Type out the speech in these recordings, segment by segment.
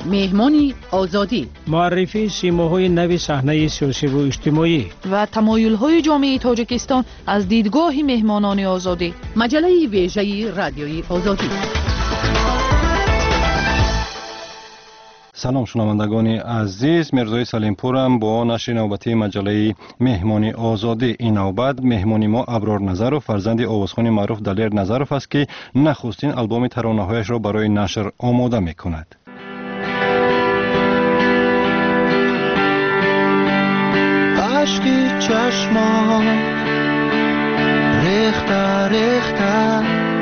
مهمانی آزادی، معرفی سیماهای نوی صحنه سیاسی و اجتماعی و تمایل‌های جامعه تاجیکستان از دیدگاه مهمانان آزادی. مجله ویژه رادیوی آزادی. سلام شنوندگان عزیز، مرزای سلیمپورم با نشر نوبتی مجله مهمانی آزادی. این نوبت مهمانی ما ابرار نظرов فرزند آوازخوان معروف دلیر نظرов است که نخستین آلبوم ترانه‌هایش را برای نشر آماده می‌کند. عشقی چشمان ریخته ریخته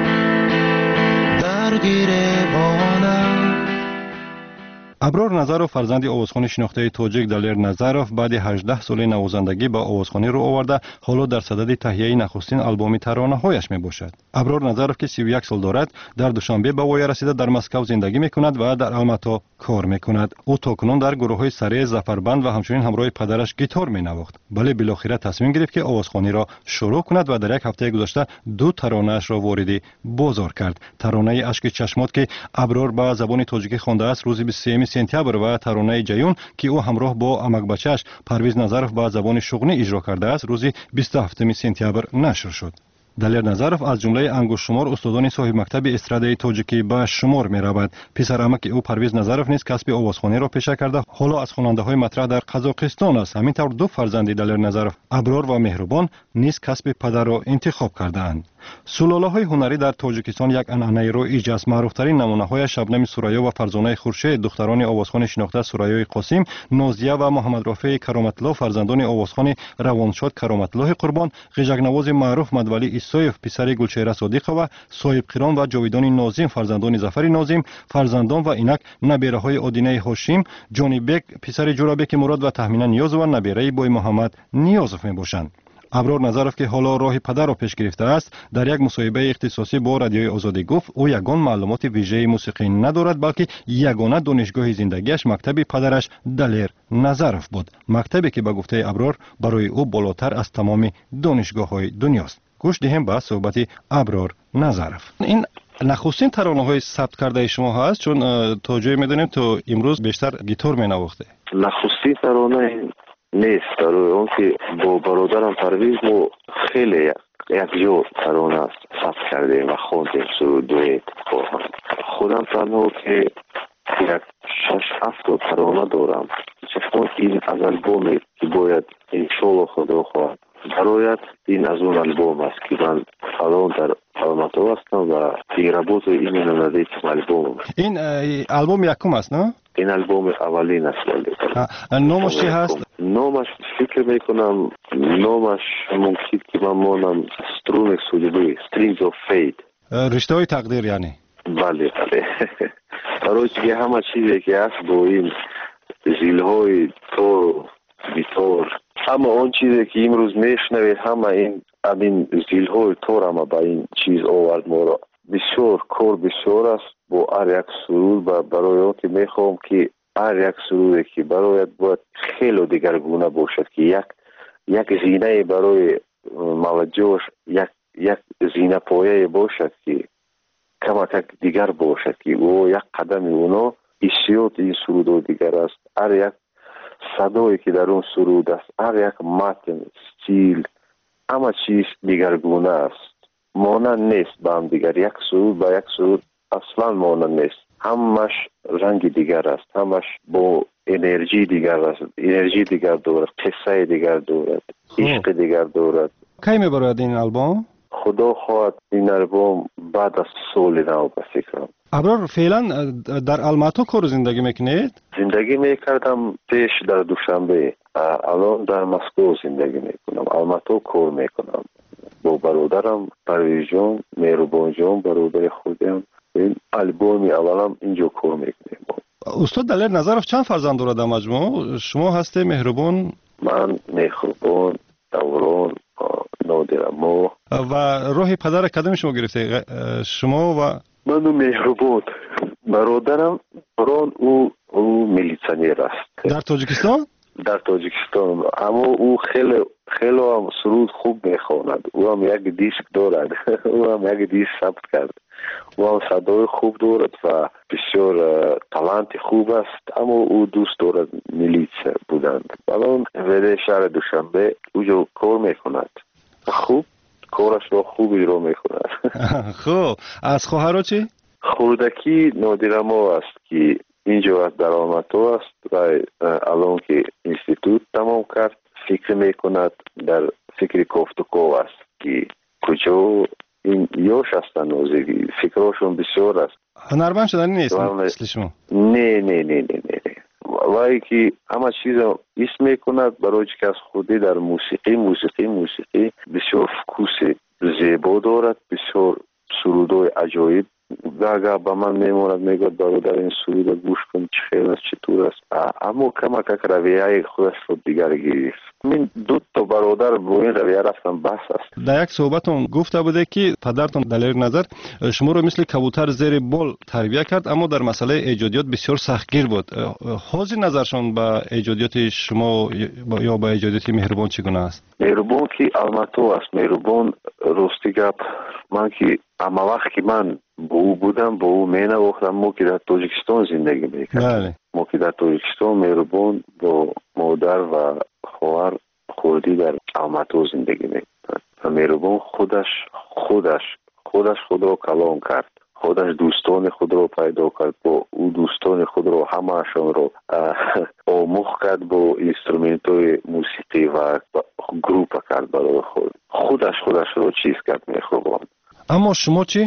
در گریبانم. ابرار نظرов فرزند آوازخوان شناخته تاجیک دلیر نظرов بعد 18 سال نوازندگی با آوازخوانی رو آورده، حالا در صدد تهیه نخستین آلبوم ترانه‌هایش میباشد. ابرار نظرov که 31 سال دارد، در دوشنبه به وای رسیده در مسکو زندگی میکند و در الماتا کار میکند. او تاکنون در گروه‌های سره زفربند و همچنین همراه پدرش گیتار مینواخت. ولی بالاخره تصمیم گرفت که آوازخوانی را شروع کند و در یک هفته گذشته دو ترانه‌اش را وارد بازار کرد. ترانه اشک چشمات که ابرار به زبان تاجیکی خوانده است روز 23 سپتامبر و ترانه جیون که او همراه با امک بچه‌اش پرویز نظرov به زبان شغلی اجرا کرده است روز 27 سپتامبر نشر شد. دلیر نظرov از جمله انگشت شمار استادان صاحب مکتب استرادای تاجیکی به شمار می رود. پسر امک او پرویز نظرov نیز کسب آوازخوانی را پیشه کرده، حالا از خواننده های مطرح در قزاقستان است. همینطور دو فرزند دلیر نظرov ابرار و مهربان نیز کسب پدر را انتخاب کردند. سلاله های هنری در تاجیکستان یک عنعنه رایج است. معروفترین نمونه های شبنم سوریا و فرزانه خورشید دختران آوازخوان شناخته سوریای قاسم، نازیه و محمد رافع کرامت الله فرزندان آوازخوان روانشاد کرامت الله قربان، غژگنواز معروف مدولی ایسایف پسر گلچهره صادقه و صاحب قران و جاویدان ناظم فرزندان ظفر ناظم، فرزندان و اینک نبیره های آدینه هاشم، جانی بک پسر جورابک مراد و تهمینه نیاز و نبیره بوی محمد نیازف میباشند. ابرار نظرov که حالا راه پدر را پیش گرفته است، در یک مصاحبه اختصاصی با رادیوی آزادی گفت او یگان معلومات ویژه موسیقی ندارد، بلکه یگانه دانشگاه زندگیش مکتب پدرش دلیر نظرov بود، مکتبی که به گفته ابرار برای او بالاتر از تمام دانشگاه‌های دنیاست. گوش دهیم به صحبت ابرار نظرov. این نخستین ترانه‌های ثبت کرده شما هست، چون تا جایی می‌دونیم تو امروز بیشتر گیتار می‌نواخته. نخستین ترانه نیست، در اون که با برادرم پرویز ما خیلی یک جو ترانه ثبت کردیم و خواندیم دویت با هم. خودم تنها که یک 6-7 ترانه دارم، چون این از البومی که باید انشالله خدا خواهد برایت این از اون البوم است که من الان در الماتا هستم و پیرابوت این ندید البوم. این البوم یکم است نه؟ این البوم اولین است. نامش چی هست؟ نامش فکر میکنم نامش ممکن که من مانم سترون سوجبی Strings of Fate، رشته های تقدیر یعنی. بله برای که همه چیزی که هست با این زیلهای تور و بیتار، همه اون چیزی که امروز میشنوید همه این زیلهای تور همه با این چیز آورد ما را. بسیار کار بسیار است با هر یک سرود و برای اون که میخوام که هر یک سرودی که برایت باید خیلی دیگرگونه باشد که یک زینه برای موجهش یک زینه پایه باشد که کمک دیگر باشد که او یک قدم اونا حسیات این سرود و دیگر است. هر یک صدایی که در اون سرود است، هر یک متن استیل همه چیز دیگرگونه است، مانند نیست با هم دیگر. یک سرود با یک سرود اصلا مانند نیست، همش رنگ دیگر است، همش با انرژی دیگر است، انرژی دیگر دارد، قصه دیگر دارد، عشق دیگر دارد. کی میبرد این البوم؟ خدا خواهد این البوم بعد از سال نو به فکرم. ابرار فعلا در الماتا کار زندگی میکنید؟ زندگی میکردم پیش در دوشنبه، الان در مسکو زندگی میکنم، الماتا کار میکنم با برادرم پرویز جان، مهربان جان برادر خودم. این البومی اولم اینجا کار میکنیم. استاد دلیر نظرov چند فرزند دارد در مجموع؟ شما هستی مهربان؟ من مهربان، دوران، نادرما. و راه پدر کدام شما گرفته؟ شما و من مهربان. برادرم دوران او میلیسیونر است در تاجیکستان؟ در تاجیکستان، اما او خیلی هم سرود خوب میخواند. او هم یک دیسک دارد او هم یک دیسک ثبت کرد و صدای خوب دارد و بسیار تالنت خوب است، اما او دوست دارد میلیس بودند. الان ولی شهر دوشنبه اوجا کار میکند، خوب کارش را خوب اجرا میکند. خب از خواهرها چی؟ خردکی نادرما است که اینجا از درآمدها است و الان که اینستیتوت تمام کرد فکر میکند، در فکر کوفتکو است که کجا این یوش هستن نوزگی، فکرشون بسیار است. هنرمند شدن نیست مثل شما؟ نه وای که همه چیز اسم میکند برای که از خودی در موسیقی بسیار فکوس زیبا دارد، بسیار سرودای عجایب گاگا با من میموند، میگوید برادر این سرود گوش کن چه خیلی است چطور است، اما کمک رویه خودش رو دیگر گرفت. من دو تا برادر با این رویه رفتم بس است. در یک صحبتون گفته بوده که پدرتون دلیر نظر شما رو مثل کبوتر زیر بال تربیت کرد، اما در مسئله ایجادیات بسیار سختگیر بود. حاضر نظرشون با ایجادیات شما یا با ایجادیات مهربان چگونه است؟ مهربان که الماتو است، مهربان راستی گپ. من که اما وقت که من با او بودم با او مینه وقتم ما که در تاجیکستان زندگی میکردم، ما که در تاجیکستان مهربان با مادر و خواهر خودی در الماتو زندگی میکردن و مهربان خودش خود را کلان کرد، خودش دوستان خود را پیدا کرد، با او دوستان خود را همه‌شان را آموخت کرد، با اینسترومنت های موسیقی و گروپ کرد برای خودش را چیز کرد مهربان. اما شما چی؟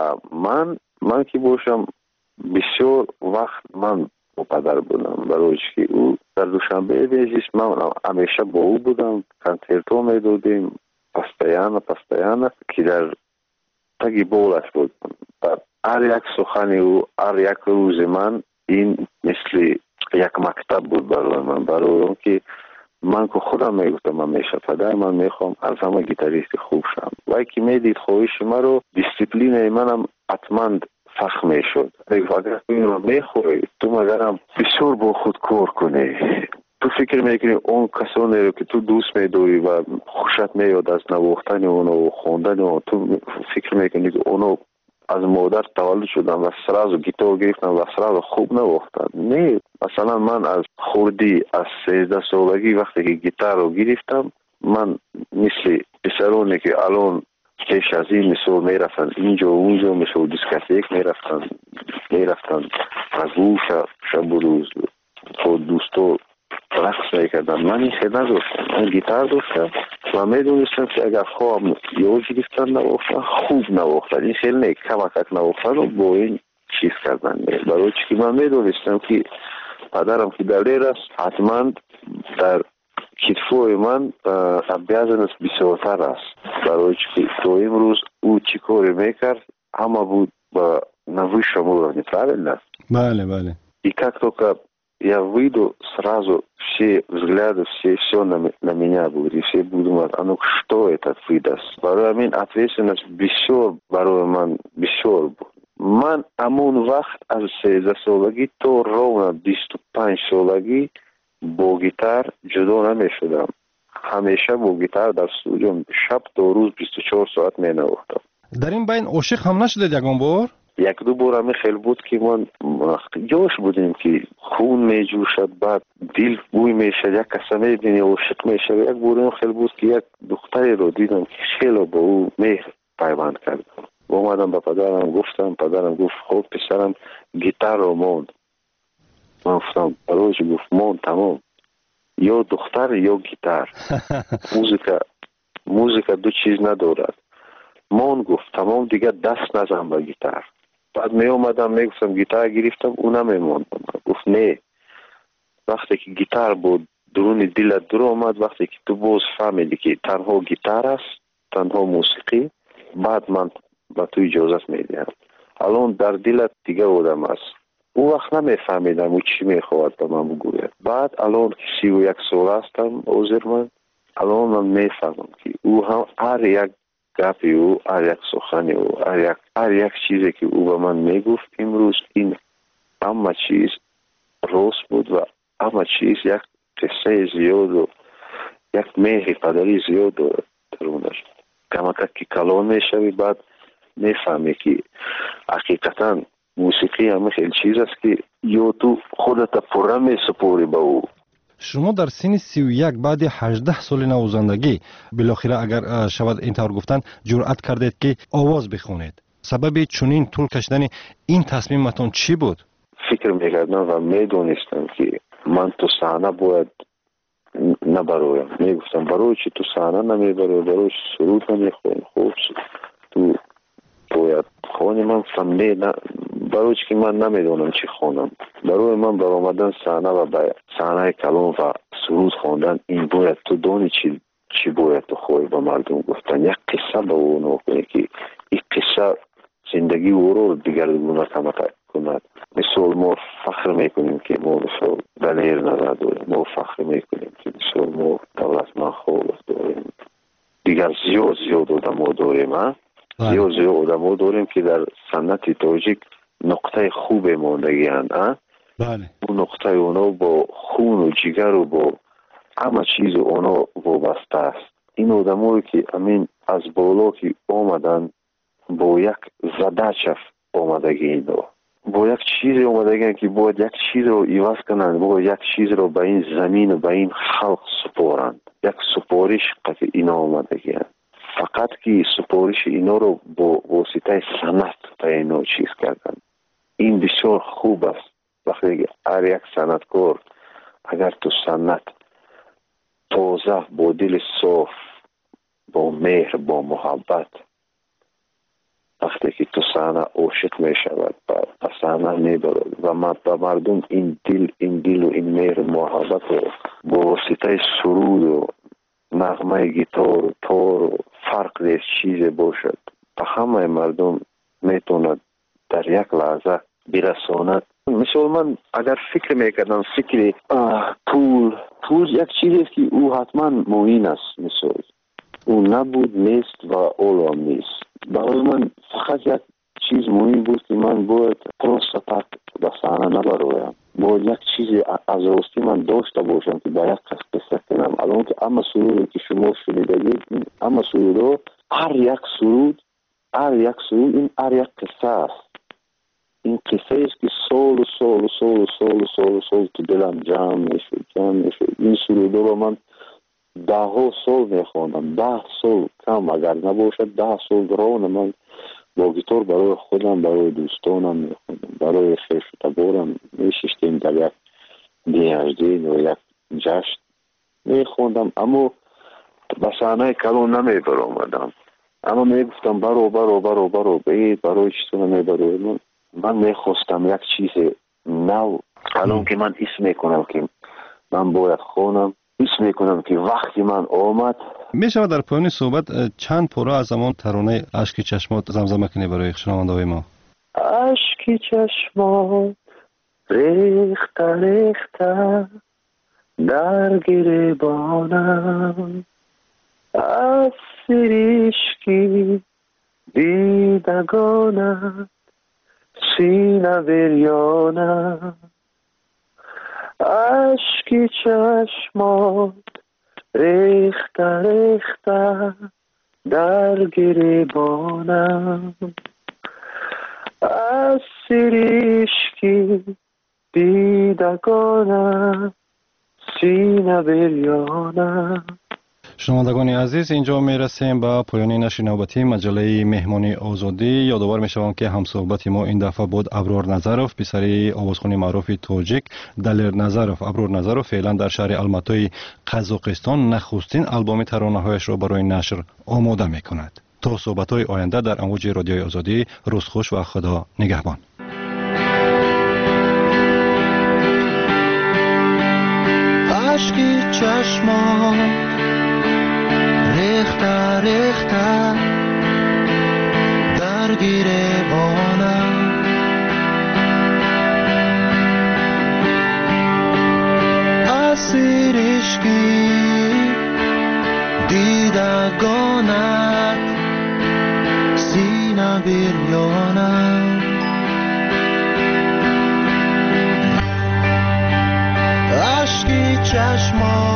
من که باشم بسیار وقت من با پدر بودم، برای که او در دوشنبه بیزیش من همیشه با او بودم، کنسرتو میدادیم پستیانه که در تگی بولش بود. هر یک سخن او، هر یک روز من این مثل یک مکتب بود برای من که من که خودم میگفتم همیشه پدر من میخوام از همه گیتاریست خوب شم. وای که میدید خواهش من رو دیسیپلین منم حتما فخ میشد. اگر این رو میخوری تو مگرم بسیار با خود کار کنی، تو فکر میکنی اون کسانی رو که تو دوست میداری و خوشت میاد از نواختن اونو و خواندن اونو، تو فکر میکنی که اونو از مادر تولد شدن و سراز گیتار گرفتن و سراز خوب نواختن. نه، مثلا من از خوردی از 13 سالگی وقتی که گیتار رو گرفتم، من مثل پسرانی که الان پیش از این مثل میرفتن اینجا و اونجا مثل دیسکاتیک میرفتن از شب و روز خود دوستو رقص میکردم. من این خیلی نداشتم، من گیتار داشتم و میدونستم که اگر خواهم یا گرفتن نواختن خوب نواختن، این خیلی نه کمک نواختن و با این چیز کردن. برای که من میدونستم که پدرم که دلیر است، حتما در کتفوی من بیازنست بسیارتر است. برای که تو امروز او چی کاری میکرد همه بود با نوی шамура, неправильно? Бale. И как только я выйду, сразу все взгляды, все на меня будут, и все будут думать, а ну что этот выдаст? Барои мен ответственность бисёр барои ман бисёр буд. Ман амон вақт аз 13 солагӣ то ровно 25 солагӣ бо гитар ҷудо намешудам. ҳамеша бо гитар дар студио шаб то рӯз 24 соат менавохтам. дар ин байн ошиқ ҳам нашудед ягон бор? یک دو بار همی خیلی بود که من جوش بودیم که خون می جوشد، بعد دل بوی می شد، یک کسا می بینی عاشق می شد. یک بار خیلی بود که یک دختری رو دیدم که خیلی با او مهر پیوند کردم. اومدم با پدرم گفتم، پدرم گفت خب پسرم گیتار رو موند. من گفتم بروش گفت موند تمام، یا دختر یا گیتار. موزیکا دو چیز ندارد. موند گفت تمام دیگه دست نزن با گیتار. بعد می اومدم می گفتم گیتار گرفتم اونم میموندم. گفت نه، وقتی که گیتار بود درون دلت در اومد، وقتی که تو باز فهمیدی که تنها گیتار است، تنها موسیقی، بعد من با تو اجازت میدم. الان در دلت دیگه آدم است. اون وقت نمیفهمیدم او چی میخواد به من بگوید. بعد الان 31 سال هستم عذر من، الان من میفهمم که او هم هر یک گپی او، هر یک سخنی او، هر یک چیزی که او به من میگفت امروز، این همه چیز راست بود و همه چیز یک قصه زیاد و یک مهر پدری زیاد درونش. کمک که کلان میشوی، بعد میفهمی که حقیقتا موسیقی همه خیلی چیز است که یا تو خودت پره میسپوری به او. شما در سن 31 بعد 18 سال نوازندگی بالاخره اگر شود اینطور گفتن جرأت کردید که آواز بخونید. سبب چنین طول کشیدن این تصمیمتون چی بود؟ فکر میکردم و میدونستم که من تو صحنه باید نبرویم. میگفتم برای چی تو صحنه نمیبروی، برای چی سرود نمیخونی، خوب تو باید خونی. من فهمیدم برای چی که من نمیدونم چی خونم. برای من برآمدن صحنه و به صحنه کلام و سرود خوندن این باید تو دونی چی باید تو خوی به مردم گفتن. یک قصه به اون کنی که این قصه زندگی او رو دیگرگونه کند. مثل ما فخر میکنیم که ما مثل دلیر نظر داریم، ما فخر میکنیم که مثل ما دولتمند خوب داریم. دیگر زیاد آدم ها داریم. زیاد آدم ها داریم که در سنت تاجیک نقطه خوب ماندگی هستند. بله. اون نقطه اونا با خون و جگر و با همه چیز اونا وابسته است. این آدم هایی که امین از بالا که آمدن با یک زدچف آمدگی اینا، با یک چیز آمدگی که باید یک چیز رو عوض کنند، باید یک چیز رو به این زمین و به این خلق سپارند. یک سپارش که اینا آمدگی هست. فقط که سپارش اینا رو با واسطه سنت به اینا چیز کردن. این بسیار خوب است. وقتی هر یک سنتکار اگر تو سنت تازه با دل صاف، با مهر، با محبت، وقتی که تو صحنه عاشق می شود و صحنه می برد و به مردم این دل و این مهر و محبت رو با واسطه سرود و نغمه گیتار و تار و فرق نیست چیز باشد و همه مردم میتوند در یک لحظه برساند. مثل من اگر فکر میکردم فکر پول یک چیزی که او حتما معین است. مثل او نبود نیست و اولوام نیست. برای من فقط یک چیز مهم بود که من باید پروستات به صحنه نبرویم. باید یک چیز از راستی من داشته باشم که به یک کس قصه کنم. الان که اما سرودی که شما شنیدید، اما سرود هر یک سرود این هر یک قصه است. این قصه است که سال تو دلم جمع میشد. این سرود رو من 10 سال میخواندم. 10 سال کم اگر نباشد 10 سال ران من با گیتار برای خودم، برای دوستانم میخوندم، برای خیش و تبارم میششتیم در یک دیهجدین و یک جشن میخوندم. اما به صحنه کلام نمیبر آمدم. اما میگفتم برو بید برای چیزو نمیبروی. من میخواستم یک چیز نو. الان که من اسم میکنم که من باید خونم، اسم میکنم که وقتی من آمد. میشود در پایان صحبت چند پاره از زمان ترانه اشک چشمات زمزمه کنی برای شنونده‌های ما؟ اشک چشمات ریخته در گریبانم، از سریشکی دیدگانم، سینه بریانم. اشک چشمات ریخته در گریبانم، از سریشکی دیدگانم، سینه بریانم. شنوندگان عزیز، اینجا میرسیم به پایان نشر نوبتی مجله مهمانی آزادی. یادآور میشوم که همصحبت ما این دفعه بود ابرار نظروف، پسر آوازخوان معروف تاجیک دلیر نظروف. ابرار نظروف فعلا در شهر الماتای قزاقستان نخستین آلبوم ترانه‌هایش را برای نشر آماده میکند. تا صحبت‌های آینده در امواج رادیوی آزادی، روز خوش و خدا نگهبان. اشکی چشمان ریخته در گریبانم، از سریشکی دیدگانت، سینه بریانم. اشکی چشمان